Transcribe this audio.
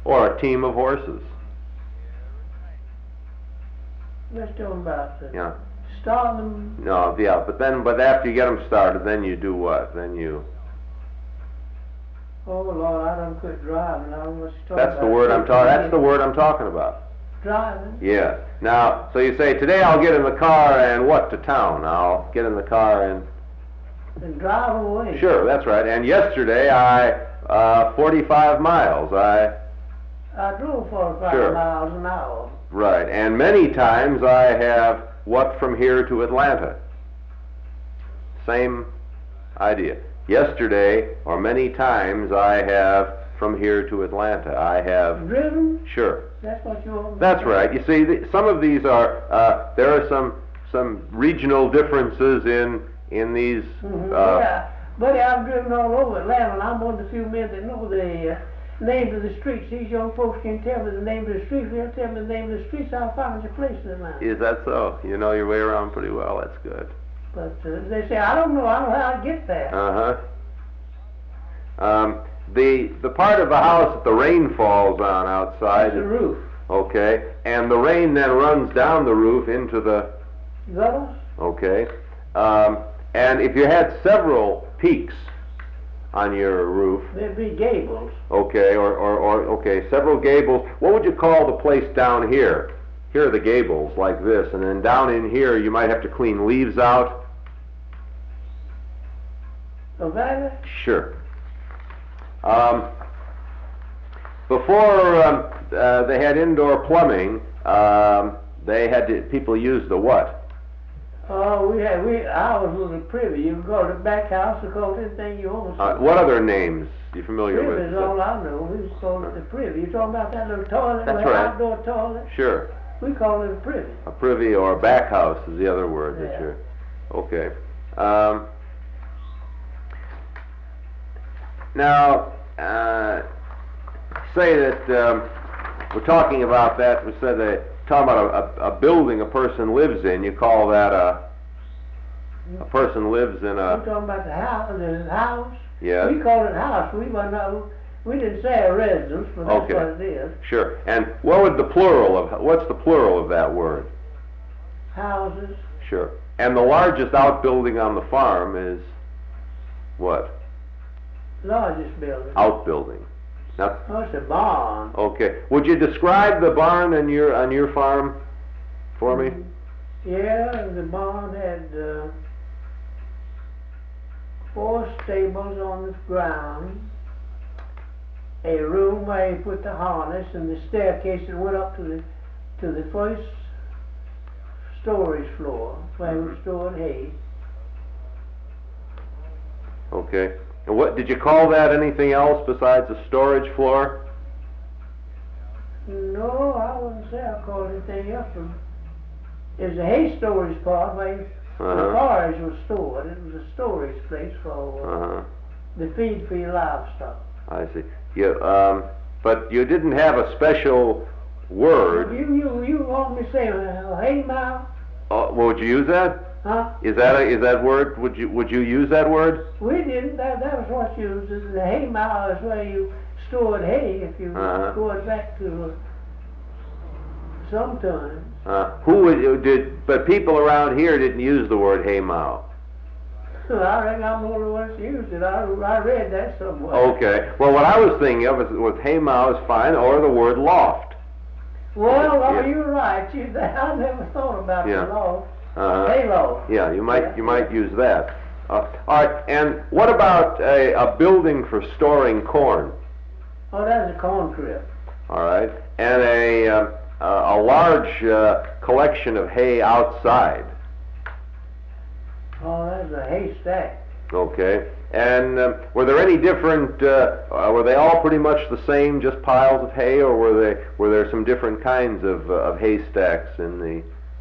or a team of horses. Let's talk about the Yeah. start them. No, yeah, but after you get them started, then you do what? Then you. Oh Lord, I done quit driving. I don't know what you're talking That's about. the word I'm talking. That's the word I'm talking about. Driving. Yeah. Now, so you say today I'll get in the car and what to town? I'll get in the car and. And drive away. Sure, that's right. And yesterday I 45 miles. I drove 45 Sure. miles an hour. Right. And many times I have what from here to Atlanta. Same idea. Yesterday, or many times, I have from here to Atlanta. I have. Driven? Sure. That's what you want me to That's say? right. You see, some of these are. There are some regional differences in these. Yeah, buddy, I've driven all over Atlanta, and I'm one of the few men that know the names of the streets. These young folks can tell me the name of the streets. They'll tell me the name of the streets. I'll find your place in Atlanta. Is that so? You know your way around pretty well. That's good. But they say, I don't know how to get there. The part of the house that the rain falls on outside. It's the roof. Okay, and the rain then runs down the roof into the. Gutters? Okay, and if you had several peaks on your roof. There'd be gables. Okay, or okay, several gables. What would you call the place down here? Here are the gables like this, and then down in here you might have to clean leaves out. A valley? Sure. Before they had indoor plumbing, people used the what? Ours was a privy. You can call it a back house or call it anything you want. What other names are you familiar Privy with? is all I know. We just call it the privy. You talking about that little toilet? That's the right. Outdoor toilet? Sure. We call it a privy. A privy or a back house is the other word that Yeah. you're. Okay. Now, say that we're talking about that. We said talking about a building a person lives in. You call that a person lives in We're a. talking about the house. The house. Yes. We call it house. We didn't say a residence, but that's Okay. what it is. Sure. And what's the plural of that word? Houses. Sure. And the largest outbuilding on the farm is what? Largest building. Outbuilding. Now, Oh, it's a barn. okay. Would you describe the barn on your farm for me? Yeah, the barn had 4 stables on the ground, a room where you put the harness, and the staircase that went up to the first storage floor where we stored hay. Okay. And what did you call that? Anything else besides the storage floor? No, I wouldn't say I called anything else. There's a hay storage part where the forage was stored. It was a storage place for the feed for your livestock. I see. But you didn't have a special word. You want me to say hay mow? Well, would you use that? Huh? Is that word? Would you use that word? We didn't. That was what you used. The hay mow is where you stored hay. If you go it back to sometimes. But people around here didn't use the word hay mow. I reckon I'm the only one that used it. I read that somewhere. Okay. Well, what I was thinking of was hay mow is fine, or the word loft. Well, Yeah. you're right. I never thought about Yeah. the loft. Uh-huh. Hay loft. Yeah, you might use that. All right. And what about a building for storing corn? Oh, that's a corn crib. All right. And a large collection of hay outside. Oh, that's a haystack. Okay. And were there any different? Were they all pretty much the same, just piles of hay, or were there some different kinds of haystacks in the?